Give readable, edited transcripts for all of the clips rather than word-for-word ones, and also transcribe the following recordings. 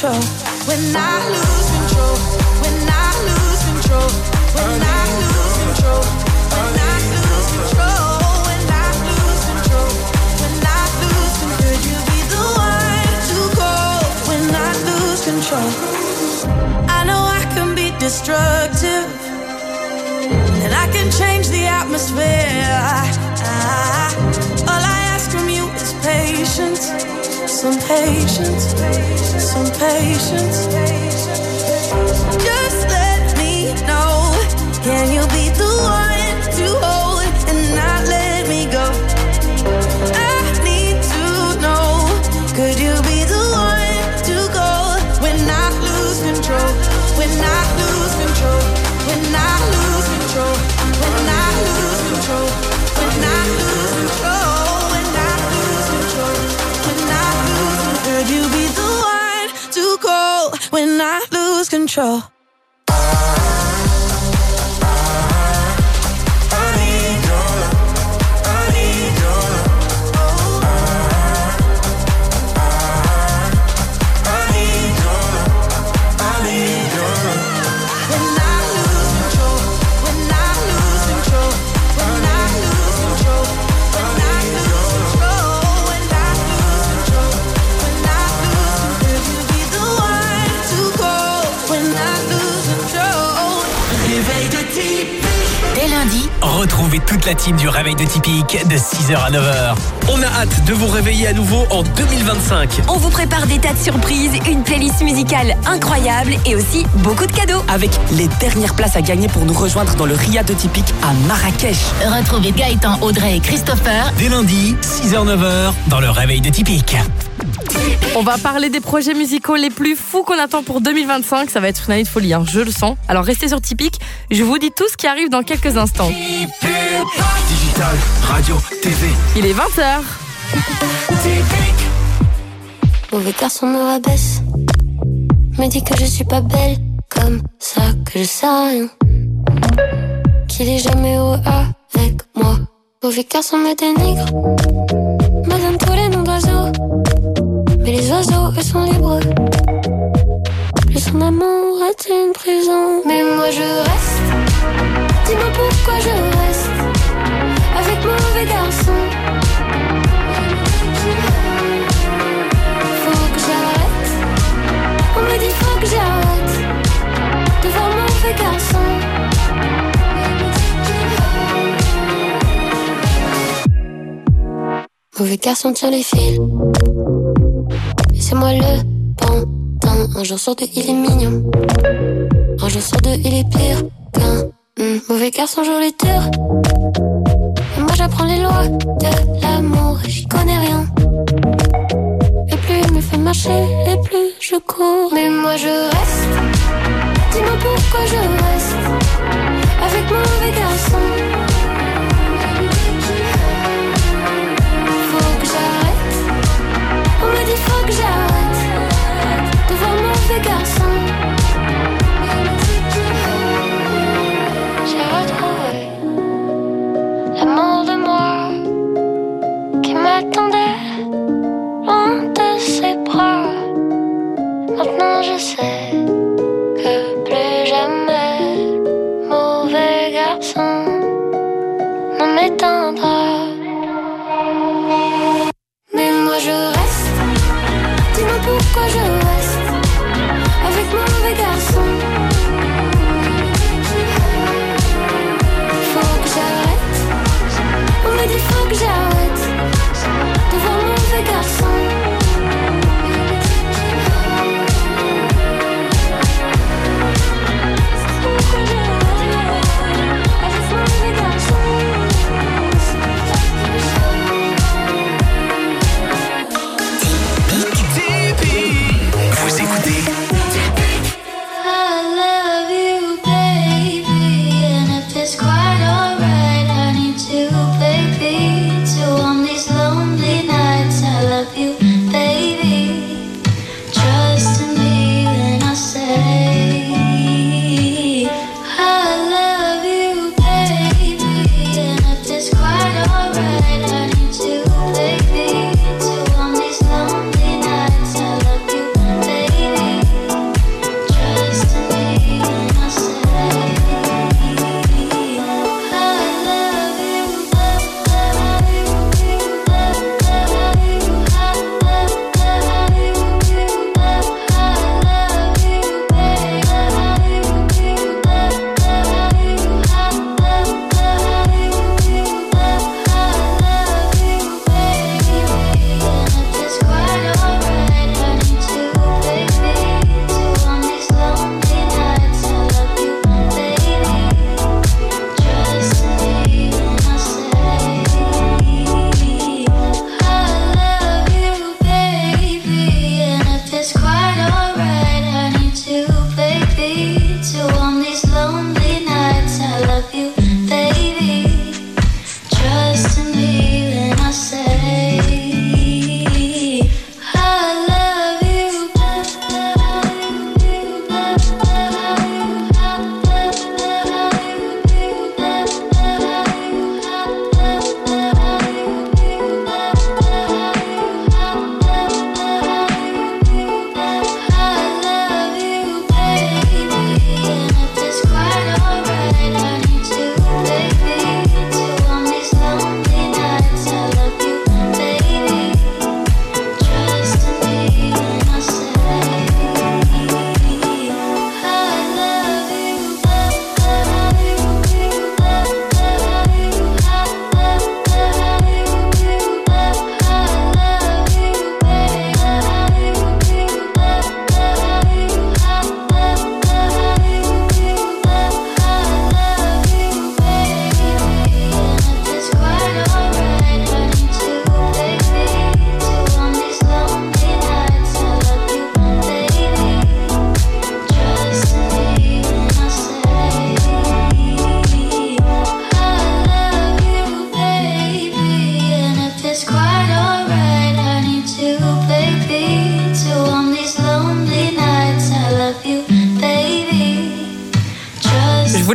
control. When I lose control. When I lose control. When I lose control. When I lose control. When I lose control. When I lose control. Could you be the one to call? When I lose control. I know I can be destructive, and I can change the atmosphere. All I ask from you is patience. Some patience, some patience. Just let me know. Can you be the one to hold and not let me go? I need to know. Could you be the one to go when I lose control? When I lose control. When I lose control. When I lose control. When I lose control. When I lose control. When I lose control. Could you be the one to call when I lose control? Retrouvez toute la team du Réveil de Typique de 6h à 9h. On a hâte de vous réveiller à nouveau en 2025. On vous prépare des tas de surprises, une playlist musicale incroyable et aussi beaucoup de cadeaux. Avec les dernières places à gagner pour nous rejoindre dans le Ria de Typique à Marrakech. Retrouvez Gaëtan, Audrey et Christopher Dès lundi, 6h-9h, dans le Réveil de Typique. On va parler des projets musicaux les plus fous qu'on attend pour 2025. Ça va être une année de folie, hein, je le sens. Alors restez sur Typique, je vous dis tout ce qui arrive dans quelques instants. Digital, radio, TV. Il est 20h. Mauvais garçon me rabaisse, me dit que je suis pas belle, comme ça que je sais rien, qu'il est jamais au avec moi. Mauvais garçon me dénigre, me donne tous les noms d'oiseaux, mais les oiseaux eux sont libres. Plus son amour est une prison, mais moi je reste. Dis-moi pourquoi je reste avec mauvais garçon. Faut que j'arrête. On me dit faut que j'arrête de voir mauvais garçon. Mauvais garçon tire les fils, et c'est moi le pantin. Un jour sur deux il est mignon, un jour sur deux il est pire qu'un mauvais garçon joue les tours. Et moi j'apprends les lois de l'amour et j'y connais rien. Et plus il me fait marcher, et plus je cours. Mais moi je reste. Dis-moi pourquoi je reste avec mauvais garçon. Faut que j'arrête. On me dit faut que j'arrête de voir mauvais garçon. J'ai retrouvé l'amour de moi qui m'attendait loin de ses bras. Maintenant je sais que plus jamais mauvais garçon.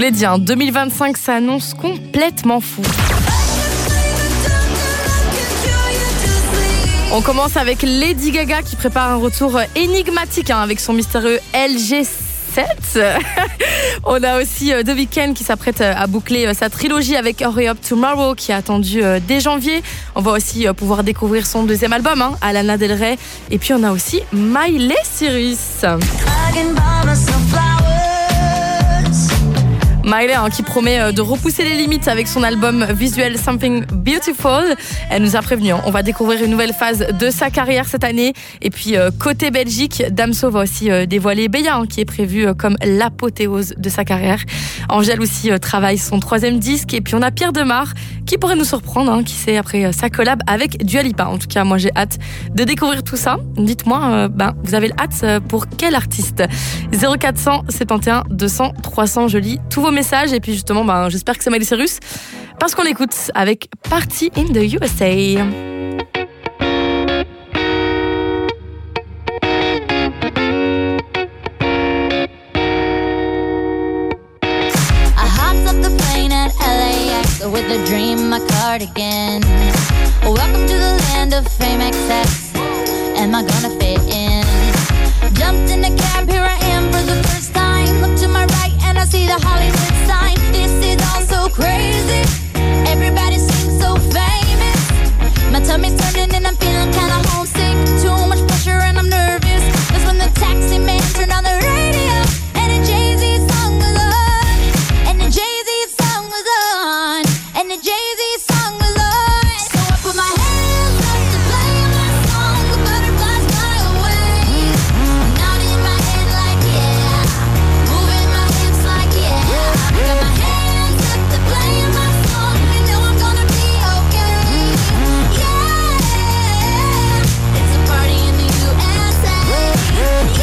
l'ai dit, 2025 s'annonce complètement fou. On commence avec Lady Gaga qui prépare un retour énigmatique avec son mystérieux LG7. On a aussi The Weeknd qui s'apprête à boucler sa trilogie avec Hurry Up Tomorrow qui est attendu dès janvier. On va aussi pouvoir découvrir son deuxième album, à Lana Del Rey. Et puis on a aussi Miley Cyrus. Miley qui promet de repousser les limites avec son album visuel Something Beautiful. Elle nous a prévenu, on va découvrir une nouvelle phase de sa carrière cette année. Et puis côté Belgique, Damso va aussi dévoiler Beya qui est prévu comme l'apothéose de sa carrière. Angèle aussi travaille son 3e disque. Et puis on a Pierre Demar qui pourrait nous surprendre, qui sait, après sa collab avec Dua Lipa. En tout cas, moi j'ai hâte de découvrir tout ça. Dites-moi, vous avez hâte pour quel artiste? 0400 71 200 300, je lis tous vos messages. Et puis justement, j'espère que c'est Miley Cyrus parce qu'on l'écoute avec Party in the USA. With a dream, my cardigan. Welcome to the land of fame excess. Am I gonna fit in? Jumped in a cab, here I am for the first time. Look to my right and I see the Hollywood sign. This is all so crazy. Everybody seems so famous. My tummy's turning and I'm feeling kinda homesick. Too much pressure and I'm nervous. That's when the taxi man turned on the radio and a Jay-Z song was on. And a Jay-Z song was on. And the Jay-Z song was on. So I put my hands up to play my song. The butterflies fly away. Nodding my head like yeah. Moving my hips like yeah. I got my hands up to play my song. You know I'm gonna be okay. Yeah. It's a party in the USA. Yeah.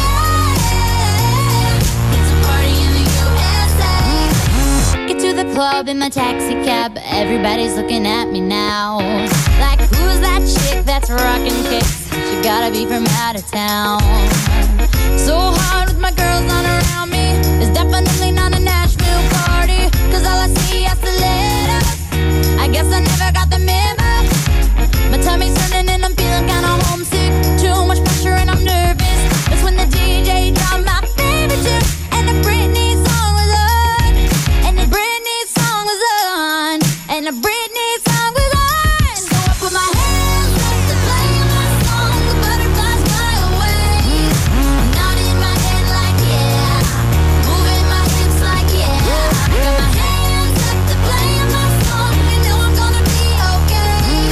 It's a party in the USA. Get to the club in my taxi cab. Everybody's looking at me now. Like, who's that chick that's rockin' kicks? She gotta be from out of town. So hard with my girls on around me. It's definitely not a Nashville party. Cause all I see is stilettos. I guess I never got the memo. My tummy's turning and I'm feeling kinda homesick. Too much pressure and I'm nervous. That's when the DJ dropped my favorite tune. And the Britney song was on. And the Britney song was on. And the Britney song was on. So I put my hands up to play my song. The butterflies fly away. Nodding my head like yeah. Moving my hips like yeah. I got my hands up to play my song. You know I'm gonna be okay.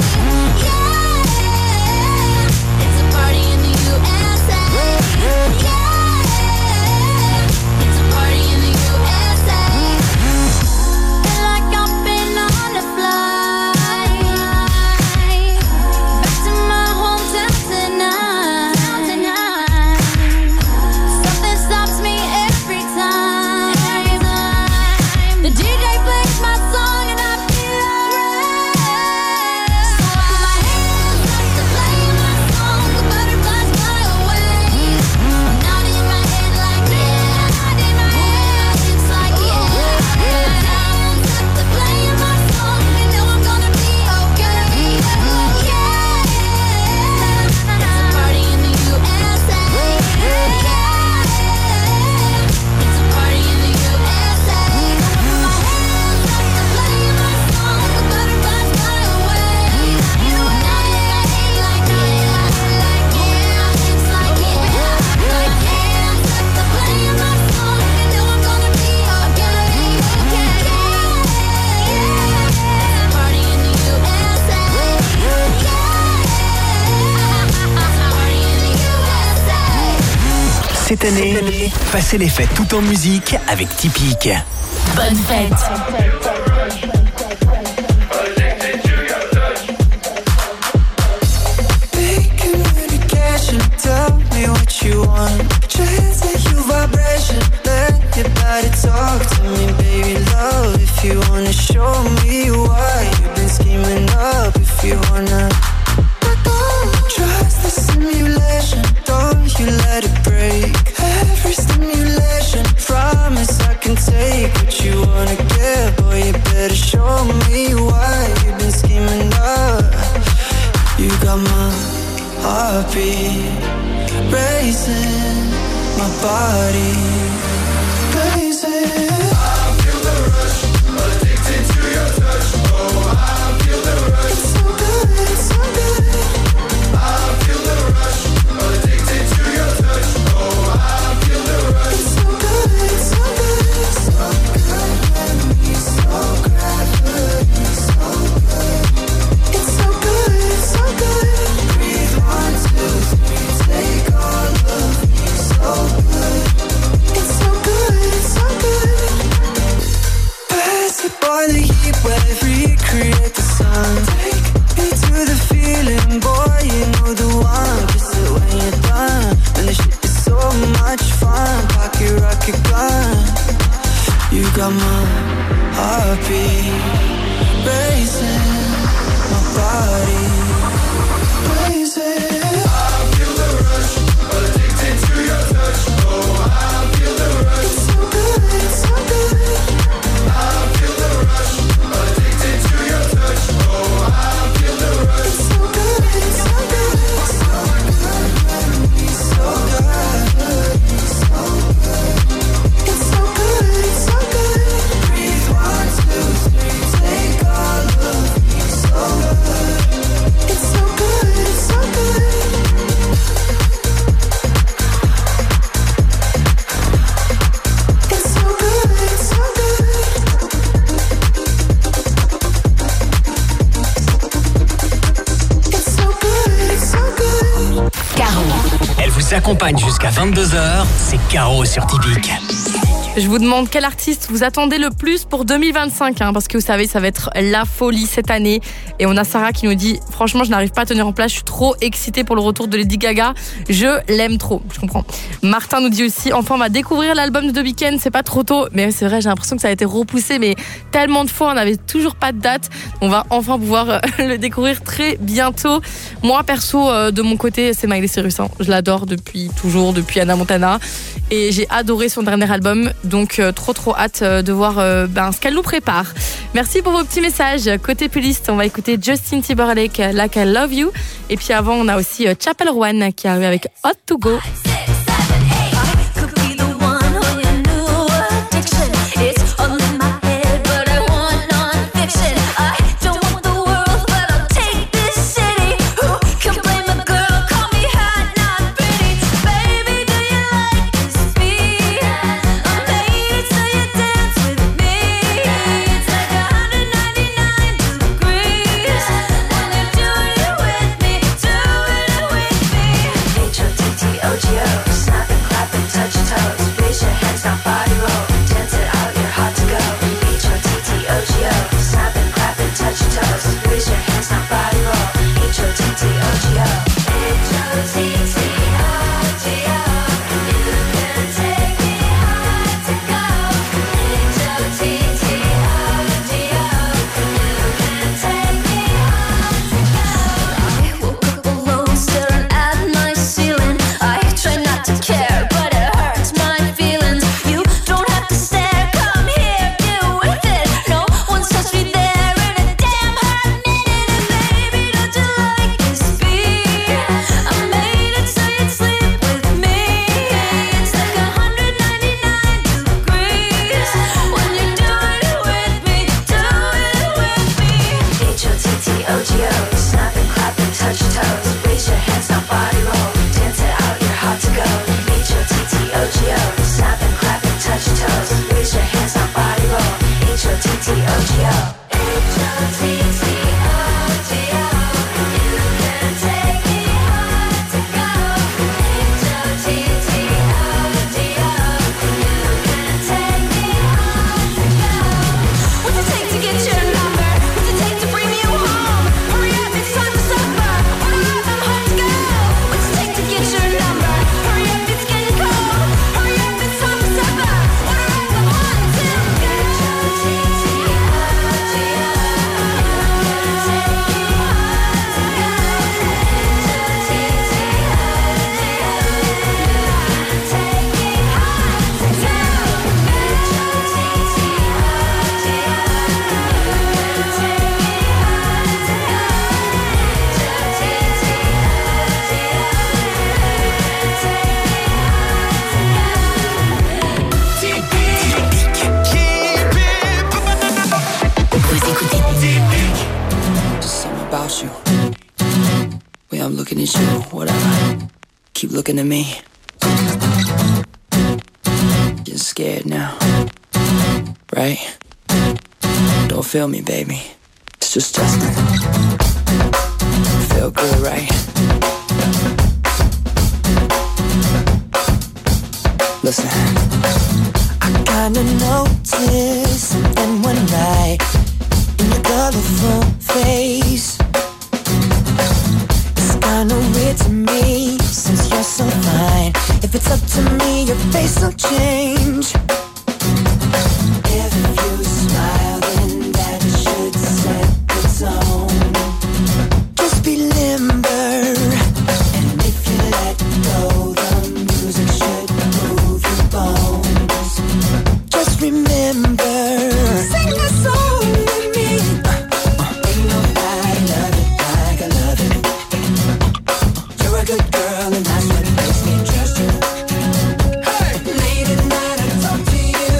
Yeah. It's a party in the USA. Yeah. It's a party in the USA. Feel like I've been on a flight back to my hometown tonight. Something stops me every time. The DJ plays my song and I feel alright. So I put my hands up to play my song. The butterflies fly away. Nodding my head like yeah. Moving my hips like yeah. I got my hands up to play my song. You know I'm gonna be okay. Yeah. It's a party in the USA. Yeah. It's a party in the USA. I put my hands up to play my song. The butterflies fly away. Nodding my head like yeah. Moving my hips like yeah. I got my hands up to play my song. You know I'm gonna be okay. Yeah. It's a party in the USA. Yeah. It's a party in the USA. Cette année, passez les fêtes tout en musique avec Typique. Bonne fête. Communication, tell me what you want. Transmit your vibration, let your body talk to me, baby love. If you wanna show me why you've been scheming up, if you wanna. Trust the simulation, don't you let it break. Every stimulation, promise I can take what you wanna got my heartbeat racing, my body blazing. I feel the rush, addicted to your touch. Oh, I feel the rush. It's so good, it's so good. I feel the rush, addicted to your touch. Oh, I feel the rush. It's so good, it's so good. So good, let me so gravity, so good. It's so good, it's so good. Breathe 1, 2, 3, take all of me, so good. It's so good, it's so good. Pass it by the heat wave, recreate the sun. Take me to the feeling, boy, you know the one. Kiss it when you're done, and this shit is so much fun. Pocket rocket gun, you got my heartbeat racing, my body blazing. I feel the rush, addicted to your touch. Oh, I feel the rush. It's so good, it's so good. I feel the rush, addicted to your touch. Oh, I feel the rush. It's so good, it's so good. So good, let me so good, so good. It's so good, it's so good. Breathe 1, 2, 3, take all of me, so good. It's so good, it's so good. It's so good, it's so good. It's so good, it's so good. Caro. Elle vous accompagne jusqu'à 22h, c'est Caro sur Typique. Je vous demande quel artiste vous attendez le plus pour 2025, parce que vous savez, ça va être la folie cette année. Et on a Sarah qui nous dit, franchement, je n'arrive pas à tenir en place, je suis trop excitée pour le retour de Lady Gaga. Je l'aime trop, je comprends. Martin nous dit aussi, enfin, on va découvrir l'album de The Weeknd, c'est pas trop tôt. Mais c'est vrai, j'ai l'impression que ça a été repoussé, mais tellement de fois, on n'avait toujours pas de date. On va enfin pouvoir le découvrir très bientôt. Moi, perso, de mon côté, c'est Miley Cyrus. Je l'adore depuis toujours, depuis Hannah Montana. Et j'ai adoré son dernier album. Donc trop hâte de voir ce qu'elle nous prépare. Merci pour vos petits messages. Côté playlist, on va écouter Justin Timberlake, Like I Love You. Et puis avant, on a aussi Chapel One qui arrive avec Hot to Go. H-O-T-T-O-G-O I'm looking at you, whatever. Keep looking at me. Getting scared now, right? Don't feel me, baby. It's just Justin. Feel good, right? Listen, I kinda noticed something went right in your colorful face. It's kinda weird to me since you're so fine. If it's up to me, your face will change. If you smile, then that should set the tone. Just be limber, and if you let go, the music should move your bones. Just remember, sing a song with me. Ain't nobody love it like I love it. You're a good girl, and that's what makes me trust you. Hey, late at night I talk to you.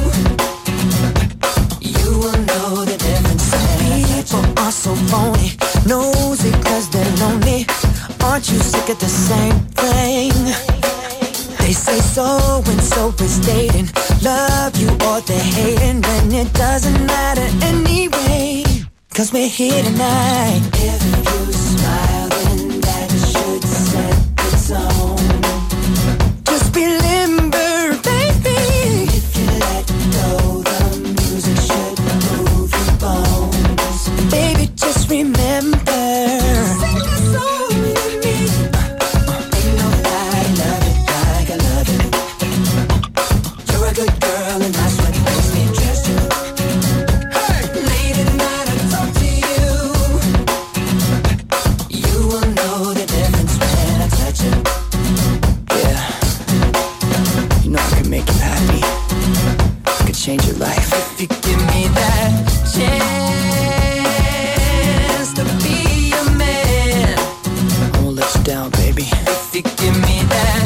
You will know the difference. Some people are so phony, nosy 'cause they're lonely. Aren't you sick of the same thing? They say so and so is dating, love you or they're hating, when it doesn't matter anyway, 'cause we're here tonight. If you smile, then that should set the tone. Just be limber, baby. If you let go, the music should move your bones. Baby, just remember, sing a song with me. Ain't nobody love it like I love it. You're a good girl, and that's what makes me trust you. Hey, late at night I talk to you. You will know the difference when I touch you. Yeah, you know I can make you happy. I could change your life if you give me that chance to be a man. I won't let you down, baby. If you give me that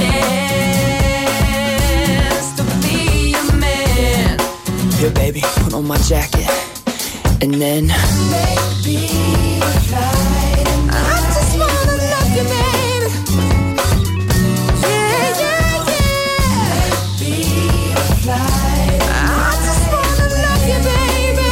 chance to be a man. Here, baby, put on my jacket, and then maybe fly. I just wanna love you, baby. Yeah, yeah, yeah. Maybe fly. I just wanna love you, baby.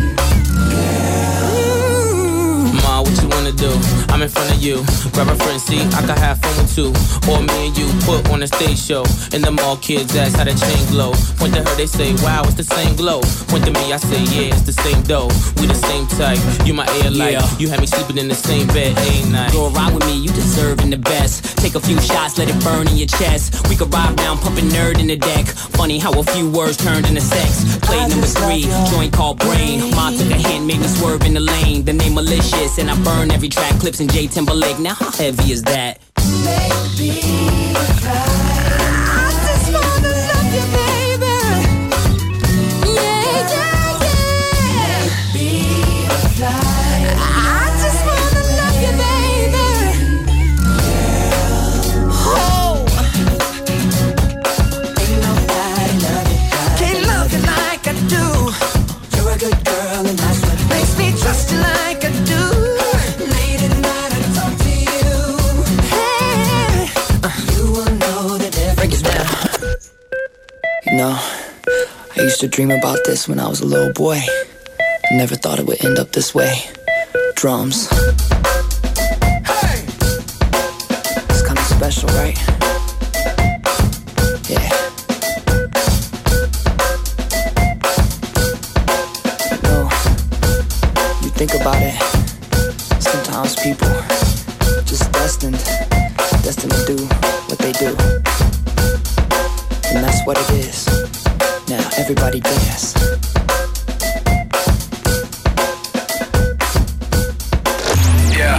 Ma, what you wanna do? I'm in front of you. Grab a friend, see, I can have fun with two. Or me and you put on a stage show. And the mall kids ask how the chain glow. Point to her, they say, wow, it's the same glow. Point to me, I say, yeah, it's the same dough. We the same type, you my air light. You had me sleeping in the same bed, ain't night. Go ride with me, you deserving the best. Take a few shots, let it burn in your chest. We could ride round, pumping nerd in the deck. Funny how a few words turned into sex. Play number 3, joint called Brain. Ma took a hint, made me swerve in the lane. The name malicious, and I burn every track. Clips in J Timberlake, now how heavy is that? Maybe fly. I just wanna love you, baby. Yeah, yeah, yeah. Maybe fly. I just wanna love you, baby. Oh. Ain't nobody love you like can't love you like I do. You're a good girl, and that's what makes me trust you like I do. Late at night I talk to you. Hey, you will know the difference. Break it down. You know, I used to dream about this when I was a little boy. I never thought it would end up this way. Drums. Hey, it's kind of special, right? Yeah. You know, you think about it. Sometimes people just destined to do what they do, and that's what it is. Now everybody dance. Yeah.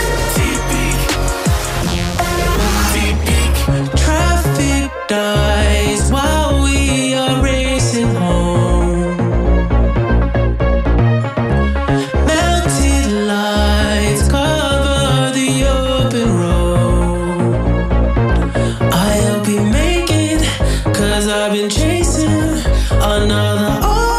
Traffic dies while we are racing home. Melted lights cover the open road. I'll be making, 'cause I've been chasing another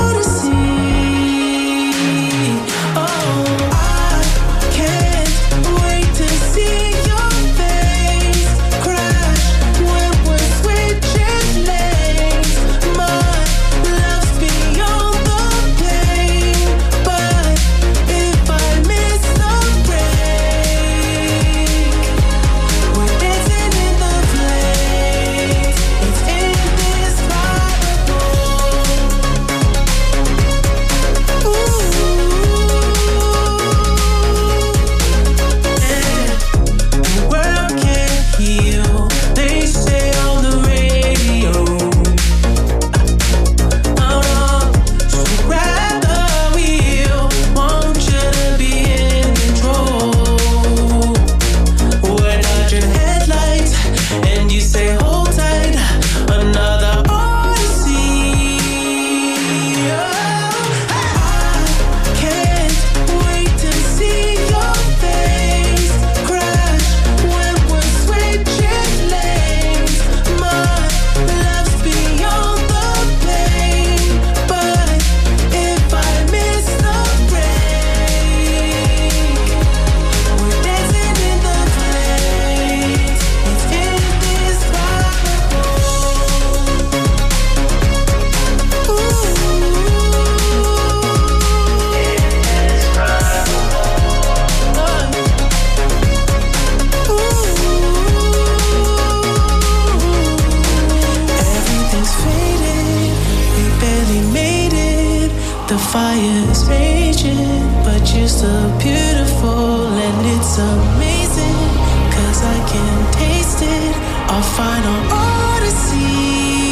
It's amazing, 'cause I can taste it. Our final odyssey.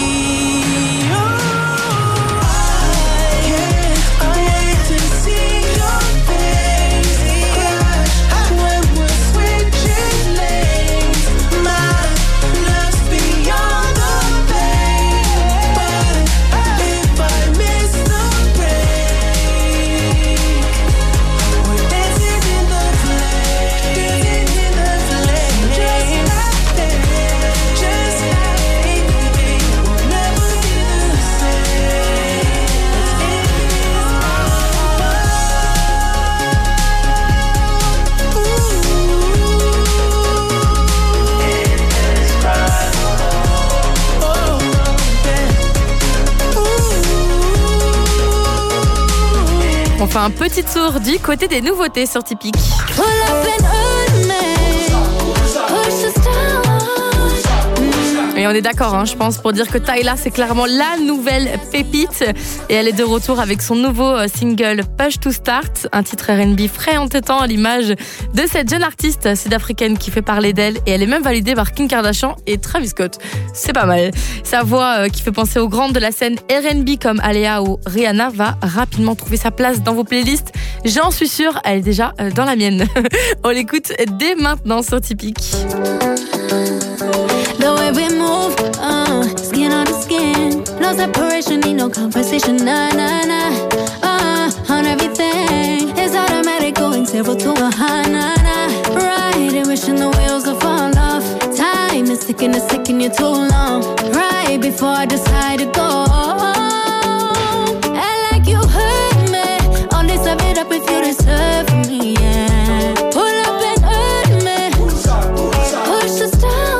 On fait un petit tour du côté des nouveautés sur Typique. Et on est d'accord, hein, je pense, pour dire que Tyla, c'est clairement la nouvelle pépite. Et elle est de retour avec son nouveau single Push to Start, un titre R&B frais entêtant à l'image de cette jeune artiste sud-africaine qui fait parler d'elle. Et elle est même validée par Kim Kardashian et Travis Scott. C'est pas mal. Sa voix qui fait penser aux grandes de la scène R&B comme Aléa ou Rihanna va rapidement trouver sa place dans vos playlists. J'en suis sûre, elle est déjà dans la mienne. On l'écoute dès maintenant sur Typique. The way we move, skin on the skin. No separation, need no conversation, nah, nah, nah. On everything, it's automatic, going 0 to 100, nah, nah. Right, and wishing the wheels will fall off. Time is ticking, it's taking you too long. Right before I decide to go. And like you hurt me, only serve it up if you deserve me, yeah. Pull up and hurt me, push the stars.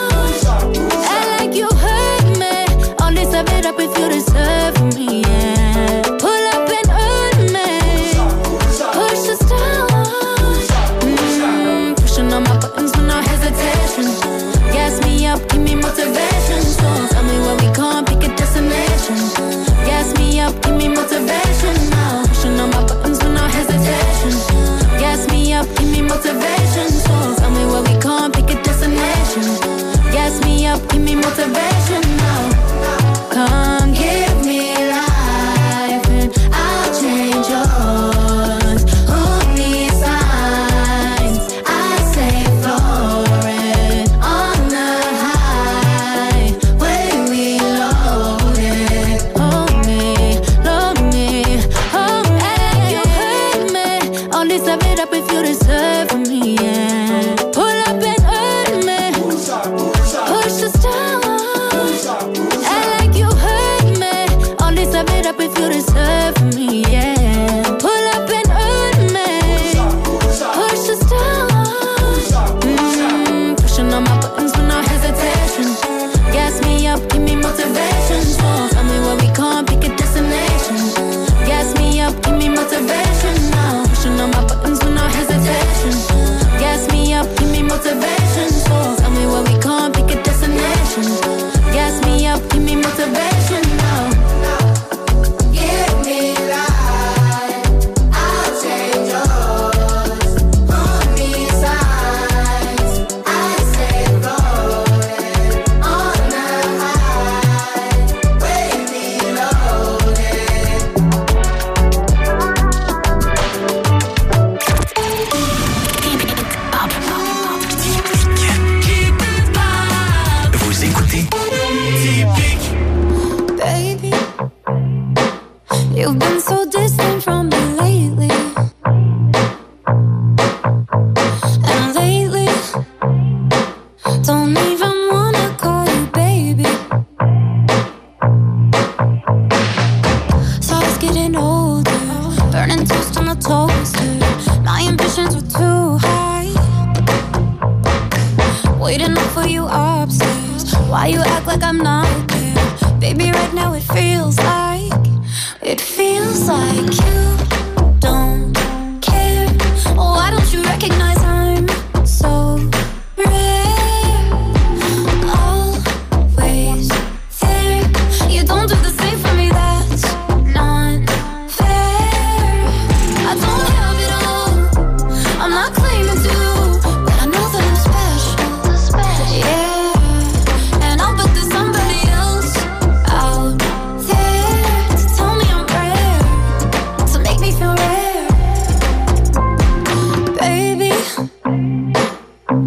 It up if you deserve me, yeah. Pull up and hurt me, push the stars. Pushing on my buttons with no hesitation. Gas me up, give me motivation. So tell me where we can't pick a destination. Gas me up, give me motivation now. Pushing on my buttons with no hesitation. Gas me up, give me motivation. So tell me where we can't pick a destination. Gas me up, give me motivation now. Come give me life and I'll change yours. Who needs signs? I say floating on the highway we loaded. Hold me, hold me. You hurt me, only serve it up if you deserve me, yeah. Pull up and hurt me, push the stars. Serve it up if you deserve me, yeah. Pull up and hurt me, push the stars. Pushing on my buttons with no hesitation. Gas me up, give me motivation. So tell me where we can't pick a destination. Gas me up, give me motivation now. Pushing on my buttons with no hesitation. Gas me up, give me motivation. So tell me where we can't pick a destination. Gas me up, give me motivation now. You've been so distant from me lately. And lately, don't even wanna call you baby. So I was getting older, burning toast on the toaster. My ambitions were too high. Waiting up for you upstairs. Why you act like I'm not there? Baby, right now it feels like you don't care. Why don't you recognize I'm so rare? Always there. You don't do the same for me, that's not fair. I don't have it all, I'm not claiming to.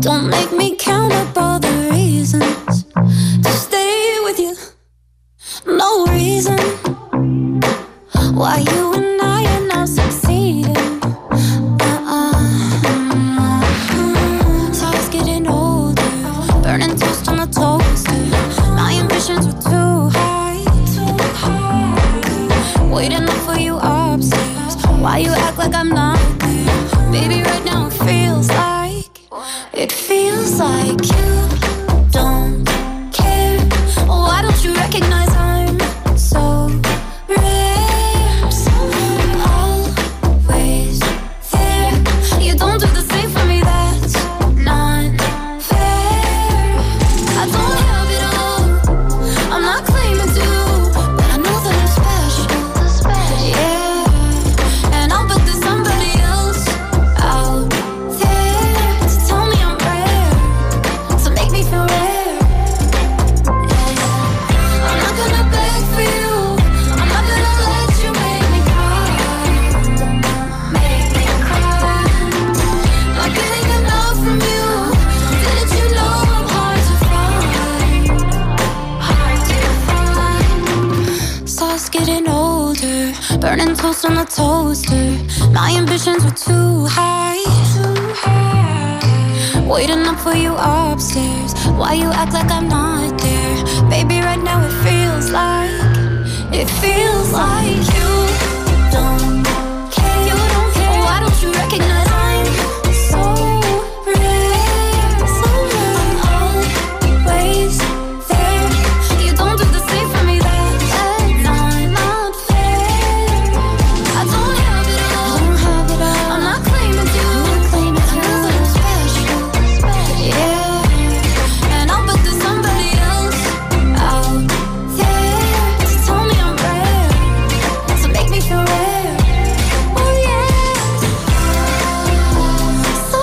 Don't make me count up all the reasons to stay with you. No reason why you and I are not succeeding. So I was getting older, burning toast on the toaster. My ambitions were too high, waiting up for you upstairs. Why you act like I'm not there? Baby, right now it feels like you don't care. Why don't you recognize I'm so rare? Always there. You don't do the same for me, that's not fair. I don't have it all, I'm not claiming to, but I know that I'm special. Yeah, and I'll bet there's somebody else out there to tell me I'm rare, to make me feel rare. I'm not gonna beg for you, I'm not gonna let you make me cry. Make me cry. Not getting enough from you. Didn't you know I'm hard to find? Hard to find. So I was getting older, burning toast on the toaster. My ambitions were too high, waiting up for you upstairs. Why you act like I'm not there? Baby, right now it feels like you don't care. You don't care. Why don't you recognize I'm so rare? So I'm always there. You don't do the same for me, that's not fair. I don't have it all, I'm not claiming to, I know that I'm special. Yeah, and I'll bet there's somebody else out there to tell me I'm rare, to make me feel rare. Oh yeah, so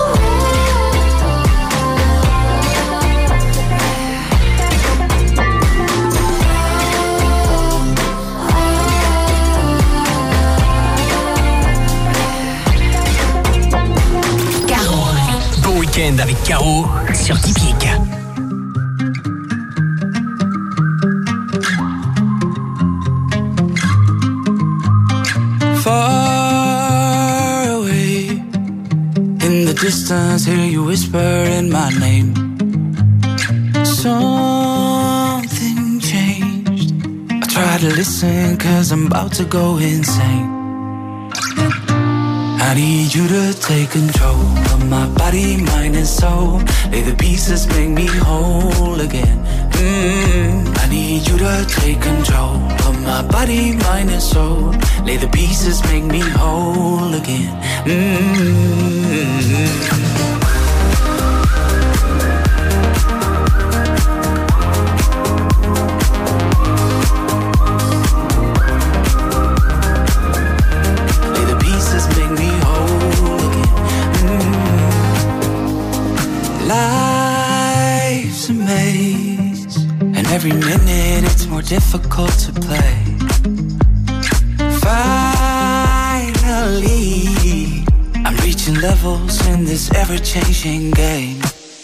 Caro. Bon week-end avec Caro sur Typique. Far away in the distance, hear you whisper in my name. Something changed. I try to listen, cause I'm about to go insane. I need you to take control of my body, mind and soul. Lay the pieces, make me whole again. I need you to take control of my body, mind and soul. Lay the pieces, make me whole again. Lay the pieces, make me whole again. Life's a maze, and every minute it's more difficult to play. Finally, I'm reaching levels in this ever-changing game.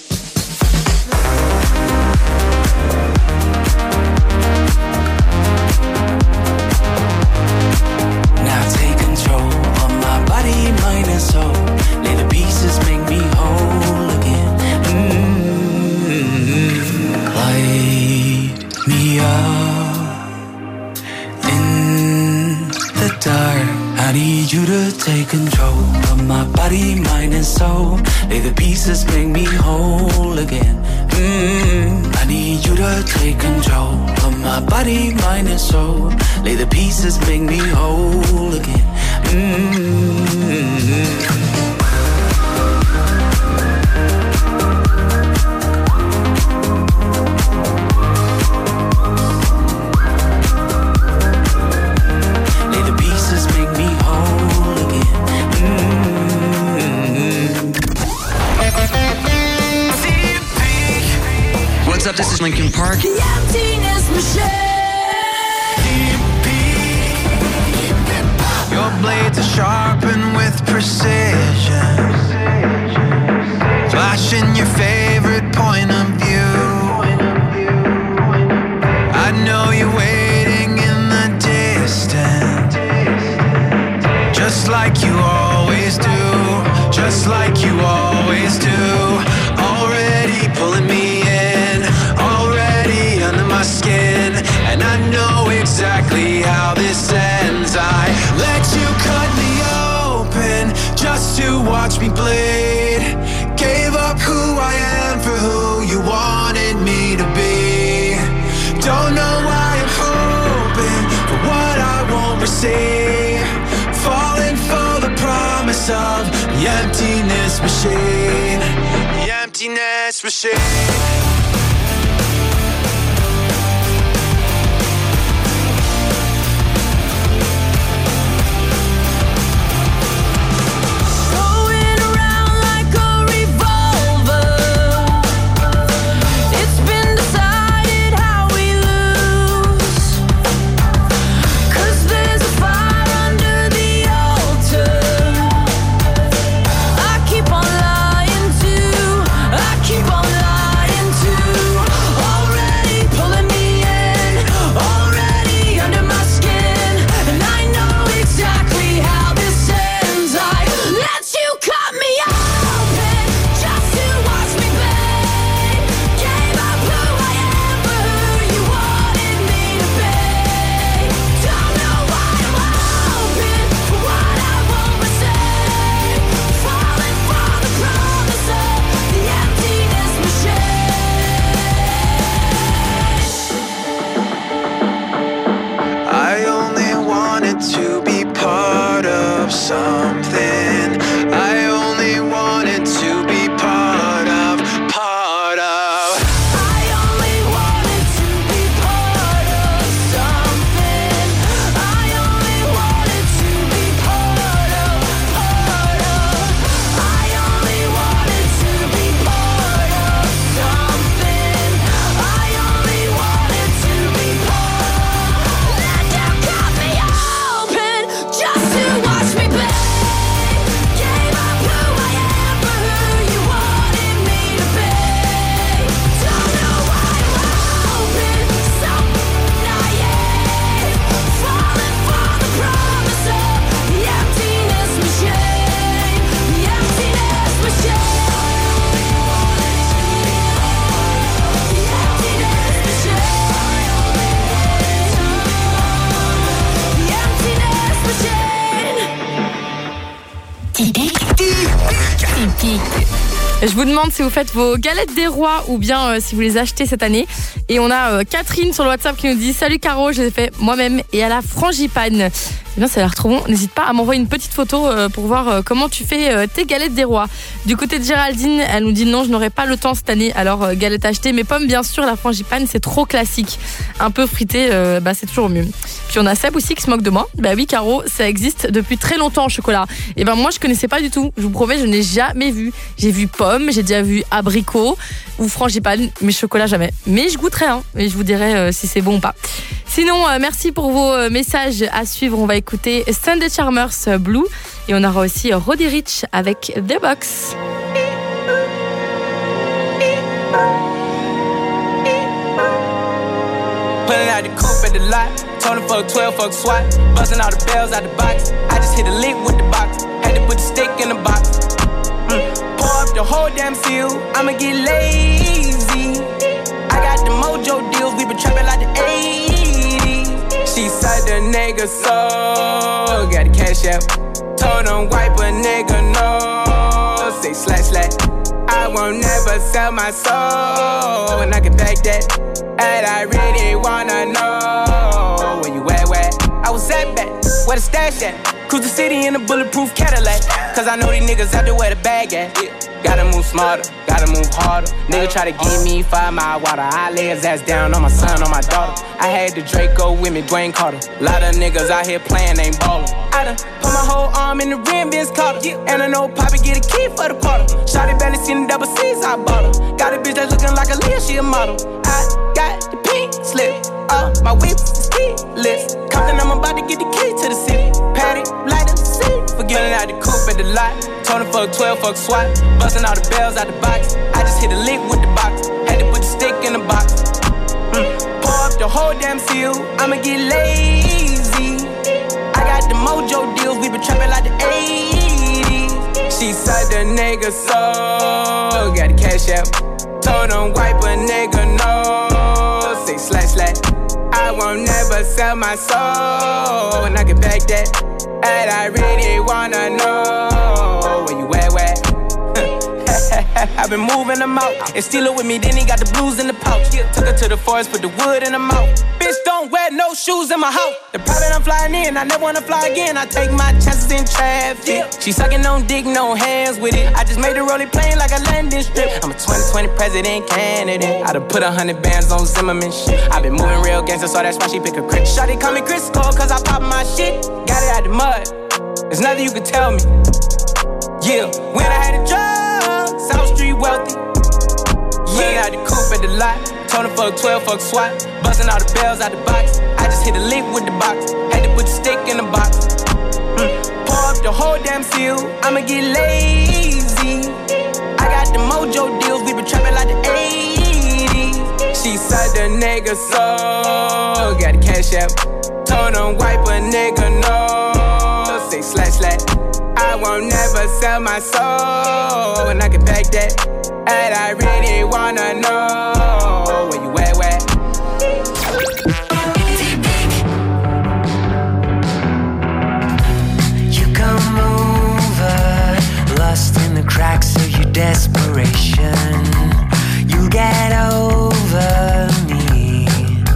Now take control of my body, mind and soul. Lay the pieces, make me whole again. Light me up in the dark. I need you to take control of my body, mind and soul. Lay the pieces, make me whole again. I need you to take control of my body, mind and soul. Lay the pieces, make me whole again. Lay the pieces, make me whole again. What's up? This is Linkin Park. The emptiness machine. Your blades are sharpened with precision. Flash in your face. see, falling for the promise of the emptiness machine. The emptiness machine. Je vous demande si vous faites vos galettes des rois ou bien si vous les achetez cette année. Et on a Catherine sur le WhatsApp qui nous dit « Salut Caro, je les ai fait moi-même et à la frangipane ». Eh bien, ça a l'air trop bon. N'hésite pas à m'envoyer une petite photo pour voir comment tu fais tes galettes des rois. Du côté de Géraldine, elle nous dit non, je n'aurai pas le temps cette année. Alors, galettes achetées, mes pommes, bien sûr, la frangipane, c'est trop classique. Un peu frité, c'est toujours mieux. Puis on a Seb aussi qui se moque de moi. Bah oui, Caro, ça existe depuis très longtemps en chocolat. Et ben moi, je connaissais pas du tout. Je vous promets, je n'ai jamais vu. J'ai vu pomme, j'ai déjà vu abricot ou frangipane, mais chocolat jamais. Mais je goûterai, et je vous dirai si c'est bon ou pas. Sinon, merci pour vos messages à suivre. On va écouter Sunday Charmers Blue et on aura aussi Roddy Ricch avec The Box. Pulling out the coupe at the lot, told him fuck 12, fuck SWAT. Busting all the bells out the box. I just hit a lick with the box. Had to put the stick in the box. Pour up the whole damn seal. I'ma get lazy. I got the mojo deals. We been trapping like the 80s. She said the nigga so got the cash out. Told him wipe a nigga no. Say slash slash. I won't never sell my soul, and I can back that. And I really wanna know where you at, where? I was at back, where the stash at? Cruise the city in a bulletproof Cadillac. Cause I know these niggas out there where the bag at. Gotta move smarter, gotta move harder. Nigga try to give me 5 mile water. I lay his ass down on my son, on my daughter. I had the Draco with me, Dwayne Carter. Lot of niggas out here playing, ain't ballin'. I done put my whole arm in the rim, Vince Carter. And I know Poppy get a key for the quarter. Shawty barely seen the double C's, I bought her. Got a bitch that's looking like a Leah, she a model. I got the pink slip, my whip is keyless. Compton, I'm about to get the key to the city. Patty, light up the city. Forgetting out the coupe at the lot. Told him fuck 12, fuck SWAT. Busting all the bells out the box. I just hit a lick with the box. Had to put the stick in the box. Pour up the whole damn seal. I'ma get lazy. I got the mojo deals. We been trapping like the 80s. She said the nigga so got the cash out. Told him wipe a nigga no. Say slash slash. I won't never sell my soul, and I can back that. And I really wanna know where you at, where? I've been moving them out. And steal it with me, then he got the blues in the pouch. Took her to the forest, put the wood in her mouth. Bitch, don't wear no shoes in my house. The private I'm flying in, I never wanna fly again. I take my chances in traffic. She sucking on dick, no hands with it. I just made the rolling plane like a landing strip. I'm a 2020 president candidate. I done put 100 bands on Zimmerman shit. I been moving real gangster, so that's why she pick a crit. Shawty call me Chris Cole, cause I pop my shit. Got it out the mud, there's nothing you can tell me. Yeah, when I had a job, South Street wealthy. Yeah, got the coupe at the lot. Told him fuck 12, fuck SWAT. Busting all the bells out the box. I just hit a lick with the box. Had to put the stick in the box. Pour up the whole damn seal. I'ma get lazy. I got the mojo deals. We been trapping like the 80s. She said the nigga so. Got the cash app. Told him wipe a nigga no. Say slash slash. I won't never sell my soul. And I can back that. And I really wanna know where you at, where? You come over, lost in the cracks of your desperation. You get over me.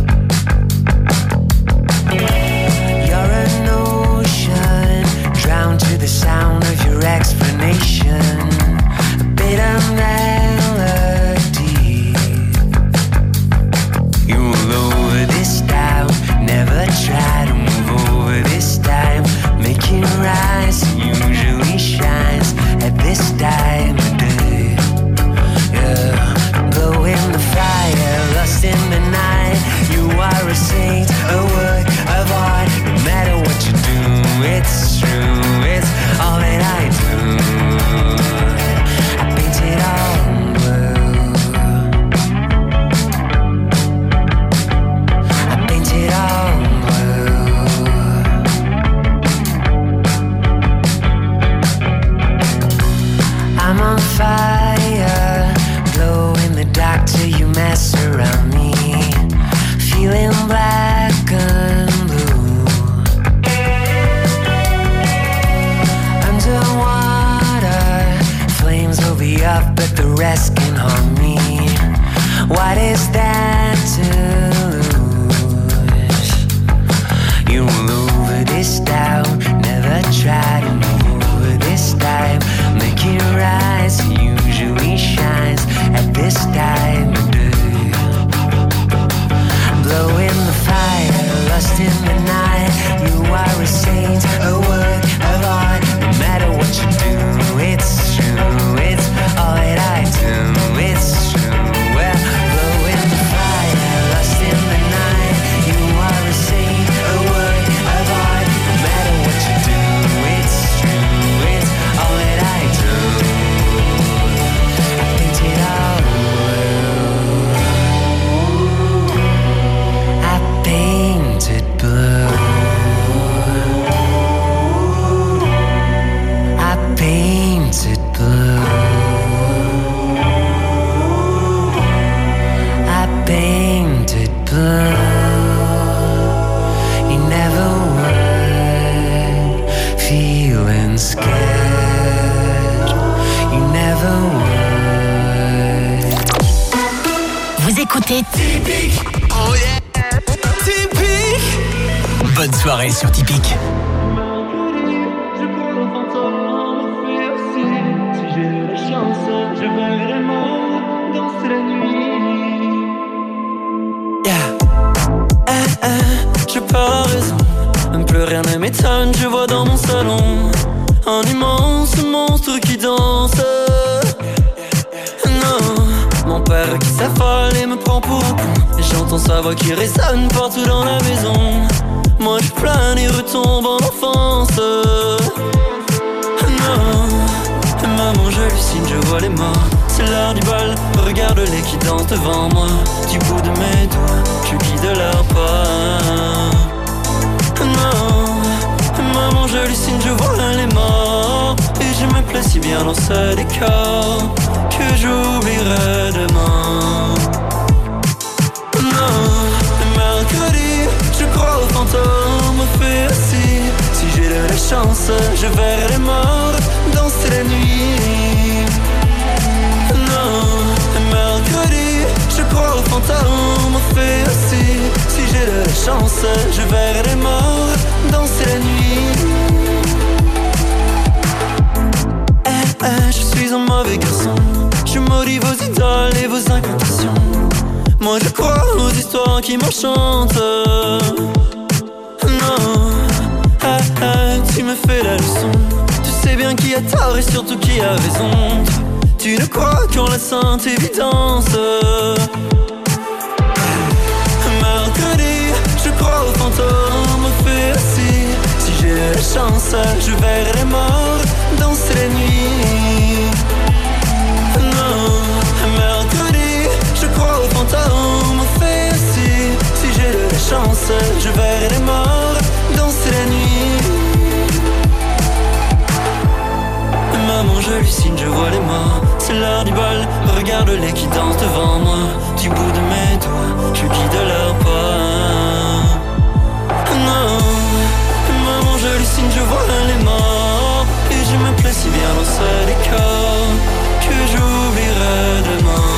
You're an ocean, drowned to the sound of your explanation. A bit of melody. You will over this down, never try to move over this time. Making rise usually shines at this time of day. Yeah, blowing the fire, lost in the night. You are a saint, a work of art. No matter what you do, it's true. It's all that I do. I paint it all blue. I paint it all blue. I'm on fire, glow in the dark till you mess around me. Feeling black and blue. Underwater, flames will be up, but the rest can harm me. What is that to lose? You will over this down, never try to move over this time. Make it rise, usually shines at this time of day. Blowing the fire, lost in the night. You are a saint, a work of art. No matter what you do, it's true. It's all that I do. It's true. Well, blowing the fire, lost in the night. You are a saint, a work of art. No matter what you do, it's true. It's all that I do. I paint it all blue. I painted blue. I painted blue. I painted blue. You never would, feeling scared. You never would. Vous écoutez Typique. Oh yeah. Typique. Bonne soirée sur Typique. J'ai pas la raison, même plus rien ne m'étonne. Je vois dans mon salon un immense monstre qui danse. Non, mon père qui s'affole et me prend pour un con. Et j'entends sa voix qui résonne partout dans la maison. Moi je plane et retombe en enfance. Non, maman j'hallucine, je vois les morts. C'est l'heure du bal, regarde-les qui dansent devant moi. Du bout de mes doigts, je guide leur pas. Non, maman j'hallucine, je vois les morts. Et je me plais si bien dans ce décor que j'oublierai demain. Non, le mercredi, je crois aux fantômes, fait aussi. Si j'ai de la chance, je verrai les morts danser la nuit. compris vos idoles et vos incantations. Moi je crois aux histoires qui m'enchantent. Non, ah, ah, tu me fais la leçon. Tu sais bien qui a tort et surtout qui a raison. Tu ne crois qu'en la sainte évidence. Mercredi, je crois aux fantômes, aux fées aussi. Si j'ai la chance, je verrai les morts danser la nuit. Non, mercredi, je crois aux fantômes, aux fées aussi. Si j'ai la chance, je verrai les morts danser la nuit. Maman, j'hallucine, je vois les morts. C'est l'heure du bal, regarde-les qui dansent devant moi. Du bout de mes doigts, je guide leur pas. Non, maman, j'hallucine, je vois les morts. Et je me plais si bien dans ce décor que j'oublierai demain.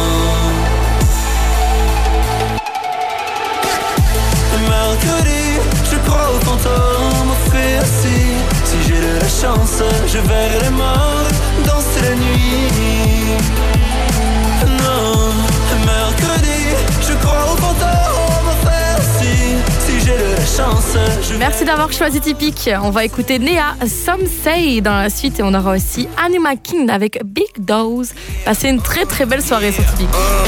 Mercredi, je crois aux fantômes, aux fées aussi. Si j'ai de la chance, je verrai les morts danser la nuit. Non, mercredi, je crois aux fantômes, aux fées aussi. Si j'ai de la chance, je... Merci d'avoir choisi Typique. On va écouter Néa, Some Say dans la suite et on aura aussi Anima King avec Big Dose. Passez une très très belle soirée sur Typique.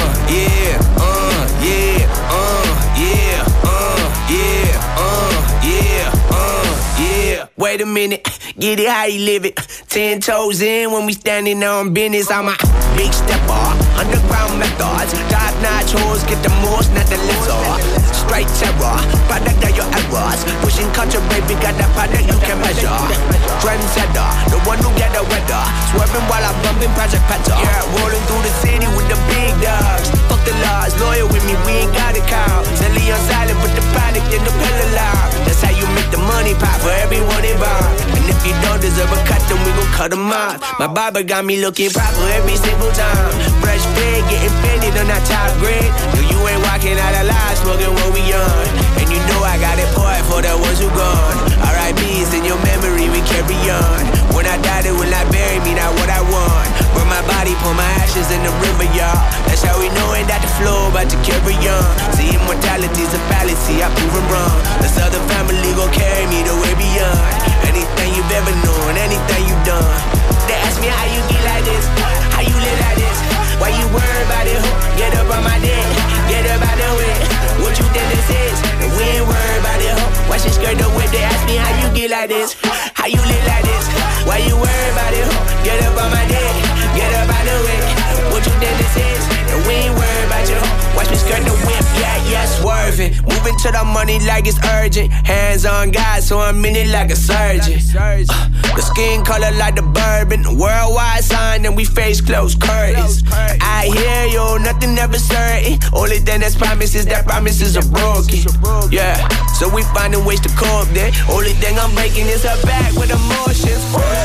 Wait a minute, get it how you live it. 10 toes in when we standing on business. I'm a big stepper, underground methods. Top notch hoes, get the most, not the lesser. Straight terror, product of your errors. Pushing culture, baby, got that product you can measure. Trendsetter, the one who get the weather. Swerving while I'm bumping Project Petter. Yeah, rolling through the city with the big dogs. Fuck the laws, loyal with me, we ain't got a cow. Silly on silent, but the product in the pillar loud. That's how you make the money pop for everyone involved. And if you don't deserve a cut, then we gon' cut them off. My barber got me looking proper every single time. Fresh fade, getting faded on that top grade. No, you ain't walking out alive, smoking what we on. And you know I got it poured for the ones who gone. R.I.P.'s in your memory, we carry on. When I die, they will not bury me, not what I want. Burn my body, pour my ashes in the river, y'all. That's how we knowin' that the flow about to carry on. See, immortality's a fallacy, I prove it wrong. The Southern family gon' carry me the way beyond. Anything you've ever known, anything you've done. They ask me how you get like this, how you live like this. Why you worry about it, get up on my dick, get up out the way. What you think this is? And we ain't worried about it, watch your skirt the way. They ask me how you get like this, how you live like this. Why you worry about it, get up on my dick, get up out the way. What you think this is? And we ain't worried about you, watch me skirt the whip. Yeah, swerving, moving to the money like it's urgent. Hands on God, so I'm in it like a surgeon. The skin color like the bourbon, worldwide sign and we face closed curtains. I hear you, nothing ever certain. Only thing that's promised is that promises are broken. Yeah, so we finding ways to cope then. Only thing I'm breaking is her back with emotions.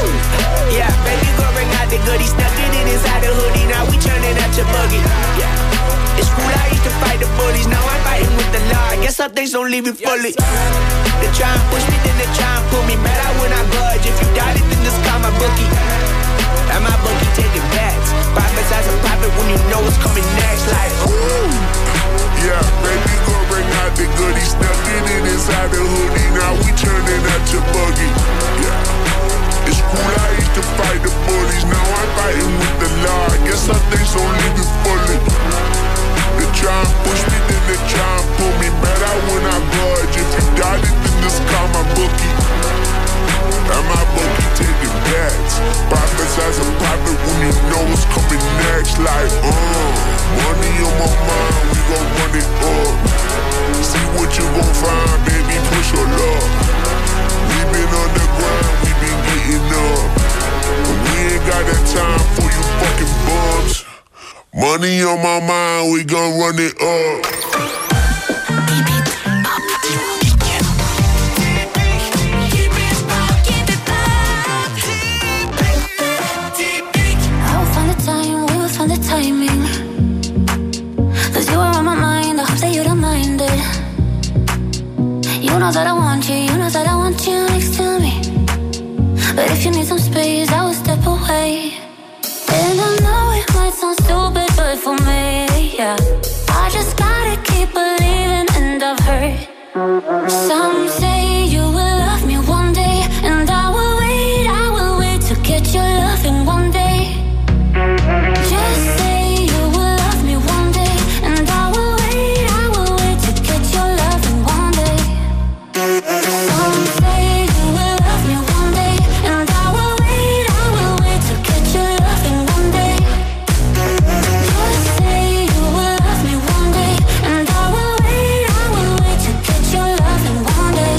Yeah, baby girl bring out the goodies, stuck it in inside the hoodie. Now we turning out your buggy. Yeah, it's cool, I used to fight the bullies. Now I'm fighting with the law. I guess some things don't leave me fully. They try and push me, then they try and pull me. Better when I budge. If you doubt it, then just call my bookie. And my bookie taking bets. Profits as a profit when you know what's coming next. Like, ooh. Yeah, baby, go bring out the goodies. Stuck it in inside the hoodie. Now we turning out your buggy. Yeah, it's cool, I used to fight the bullies. Now I'm fighting with the law. I guess some things don't leave me fully. They try and push me, then they try and pull me. Better when I budge. If you doubt it, then just call my bookie. And my bookie taking bets. Profits as a profit when you know what's coming next. Like, money on my mind, we gon' run it up. See what you gon' find, baby, push your luck. We been on the grind, we been getting up. But we ain't got that time for you fucking bums. Money on my mind, we gon' run it up. You know that I want you, you know that I want you next to me. But if you need some space, I will step away. And I know it might sound stupid, Some say you will love me one day, and I will wait to get your loving one day. Just say you will love me one day, and I will wait to get your loving one day. Some say you will love me one day, and I will wait to get your loving one day. Just say you will love me one day, and I will wait to get your loving one day.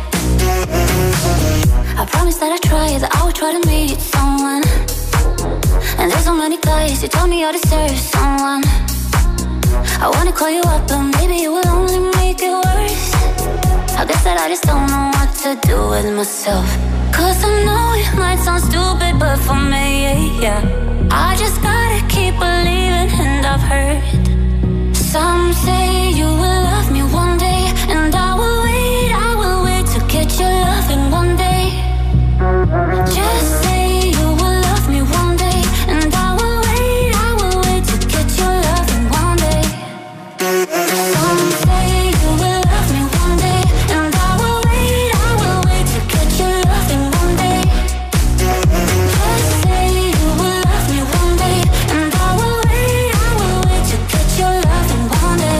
I promise that I try, that I will try to meet someone. And there's so many guys who told me I deserve someone. I wanna call you up, but maybe it will only make it worse. I guess that I just don't know what to do with myself. Cause I know it might sound stupid, but for me, yeah, I just gotta keep believing, and I've heard some say you will love me one day, and I will wait to get your loving one day. Just say you will love me one day, and I will wait to get your loving one day. Some say you will love me one day, and I will wait to get your loving one day. Just say you will love me one day, and I will wait to get your loving one day.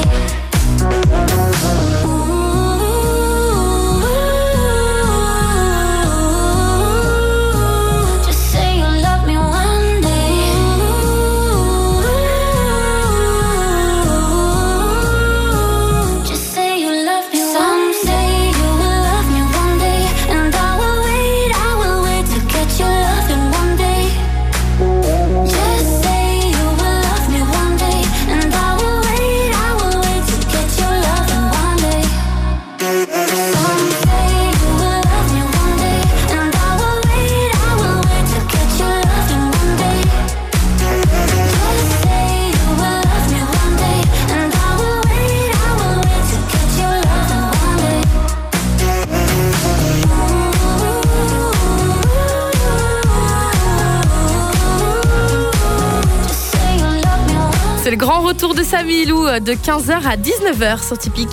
Just say you love me one day. Just say you love me. Some say you will love me one day, and I will wait to get your loving one day. Just say you will love me one day, and I will wait to get your loving one day. Some say you will love me one day, and I will wait to get your loving one day. Just say you will love me one day, and I will wait to get your loving one day. Just say you love me one. C'est le grand retour de Samy Lou de 15h à 19h sur Tipeee.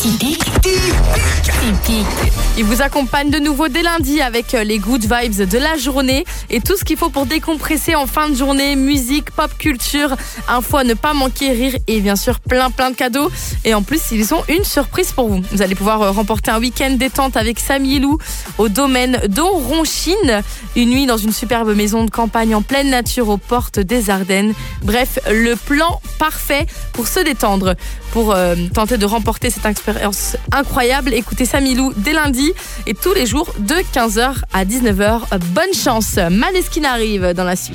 Il vous accompagne de nouveau dès lundi avec les good vibes de la journée et tout ce qu'il faut pour décompresser en fin de journée, musique, pop culture, info à ne pas manquer, rire et bien sûr plein de cadeaux. Et en plus, ils ont une surprise pour vous. Vous allez pouvoir remporter un week-end détente avec Samy Lou au domaine d'Oronchine. Une nuit dans une superbe maison de campagne en pleine nature aux portes des Ardennes. Bref, le plan parfait pour se détendre. Pour tenter de remporter cette expérience incroyable, écoutez Samy Lou dès lundi et tous les jours de 15h à 19h. Bonne chance. Maneskin arrive dans la suite.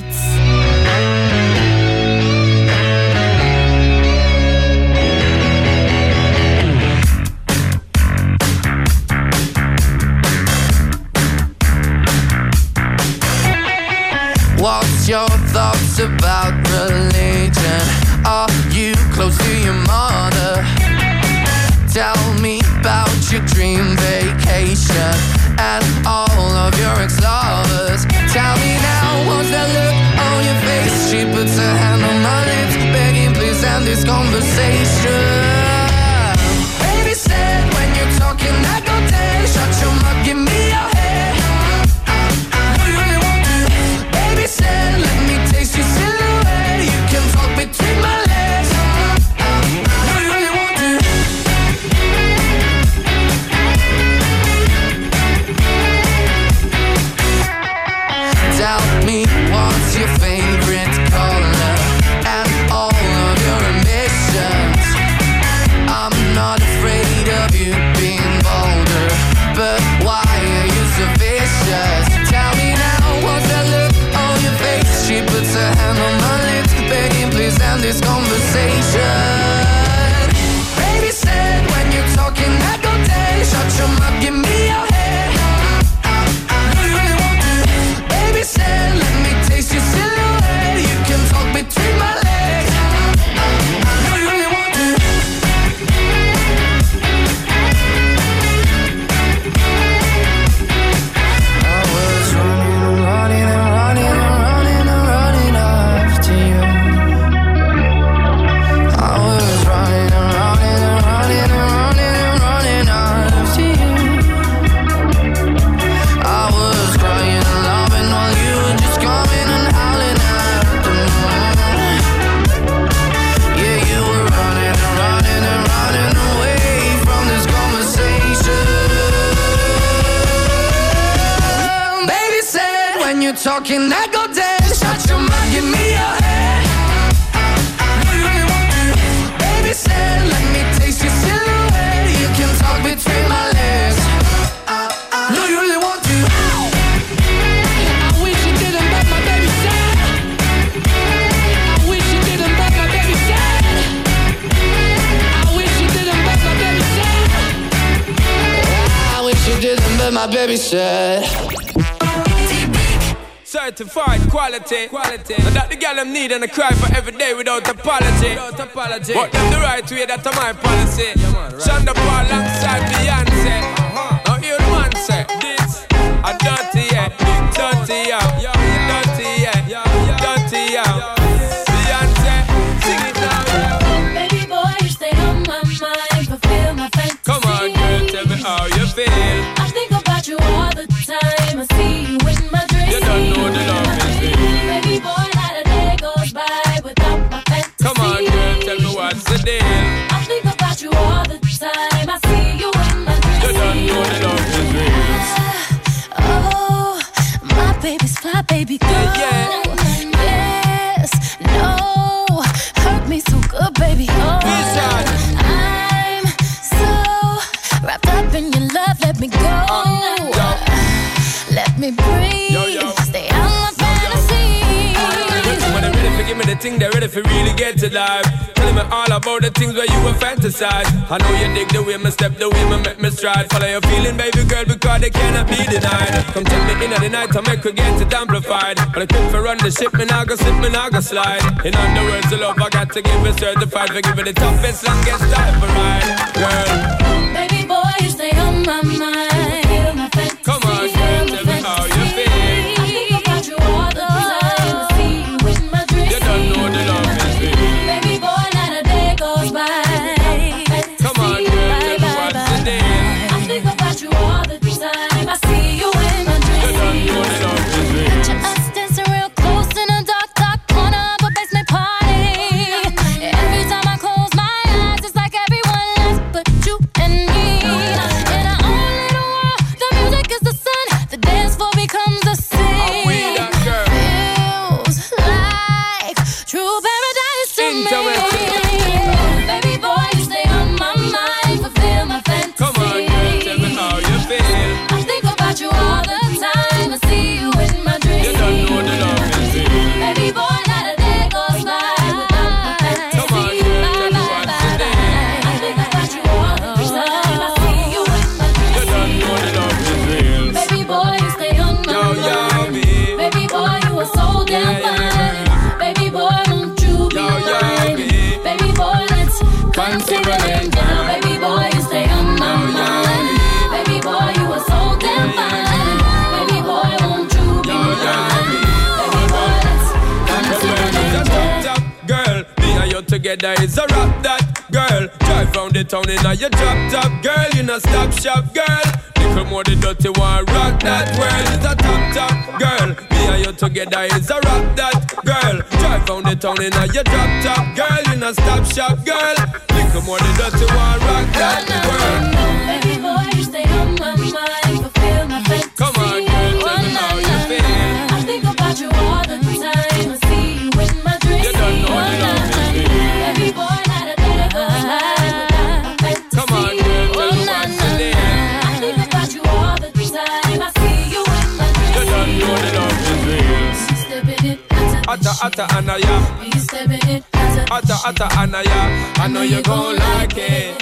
What's your thoughts about religion? Are you close to your mother? Tell me about your dream vacation and all of your ex-lovers. Tell me now, what's that look on your face? She puts her hand on my lips, begging please end this conversation. Baby said when you're talking I go dead. Shut your mouth, give me your head. What do you really want to? Baby said let me taste your silhouette. You can talk between my legs. What do you really want to? Tell me what's your favorite color and all of your ambitions. or can I go dead? Shut your mouth, give me your hand. Do you really want to? Baby said, let me taste your silhouette. You can talk between my legs. Do you really want to? I wish you didn't, but my baby said. I wish you didn't, but my baby said. I wish you didn't, but my baby said. I wish you didn't, but my baby said. Certified quality. And that the girl them need and I cry for every day without apology. But them the right way, that's my policy. Shonda Paul alongside Beyonce. Now you the man say this a dirty yeah, dirty yeah, dirty yeah, dirty yeah. Beyonce, sing it now. Baby boy, you stay on my mind, fulfill my fantasy. Come on, girl, tell me how you feel. I think about you all the time. I see you in my dreams. You don't know the love is real. Baby boy, not a day goes by without my fantasy. Come on, girl, tell me what's the deal. I think about you all the time. I see you in my dreams. You don't know the love is real. Oh, my baby's fly, baby girl. Yeah. Yes, no, hurt me so good, baby. Oh, I'm so wrapped up in your love. Let me go. Let me breathe. Stay out my fantasy. When they're ready to give me the thing, they're ready for really get to life. Telling me all about the things where you were fantasize. I know you dig the way me step, the way me make me stride. Follow your feeling, baby girl, because they cannot be denied. Come tell me in the night, I make her get it amplified. But I quit for run the ship, me nah go slip, me nah go slide. In other words, the love I got to give it certified. For giving the toughest, longest time for ride. Girl, baby boy, you stay on my mind. Feel my fantasy. Come on, girl, tell me how you feel. I think about you all the time. I see you in my dreams. You don't know the love is real. Baby boy, not a day goes by. Come on, girl, tell me what's the deal. I think about you all the time. I see you in my dreams. You don't know the love is real. Us dancing real close in a dark, dark corner of a basement party. Every time I close my eyes, it's like everyone else but you and me. In our own little world, the music is the sun. The dance floor becomes the scene. Feels like true paradise to me. Baby boy, you stay on my mind, fulfill my fantasy. Come on, girl, tell me how you feel. I think about you all the time. I see you in my dreams. You don't know the love is real. Baby boy, not a day goes by without my fantasy. Come on, girl, tell me what's the deal. I think about you all the time. I see you in my dreams. You don't know the love is real. Baby boy, you stay on my mind. Baby boy, you are so damn fine. Baby boy, won't you be mine? Baby boy, let's come sailing down. Baby boy, you stay on my mind. Baby boy, you are so damn fine. Baby boy, won't you be mine? Baby boy, let's come sailing down. Girl, me and you together is a rap that girl. Drive round the town in a your drop top girl. You not stop shop girl. Little more the dirty one rock that world is a top girl. Me and you together is a rap that girl. Drive round the town in a your drop top girl. You not stop shop girl. Little more the dirty one rock that world. Baby boy, you stay on my mind, fulfill my fantasy. Come on, girl, tell me how you feel. I think about you all the time. I see you in my dreams. You don't know the love is real. Baby boy, not a day goes by without my fantasy. Come on, girl, tell me what's the deal. I think about you all the time. I see you in my dreams. You don't know the love is real. Step in it, Atta, atta, anaya. you step in it, Atta, atta, anaya. I know you gon' like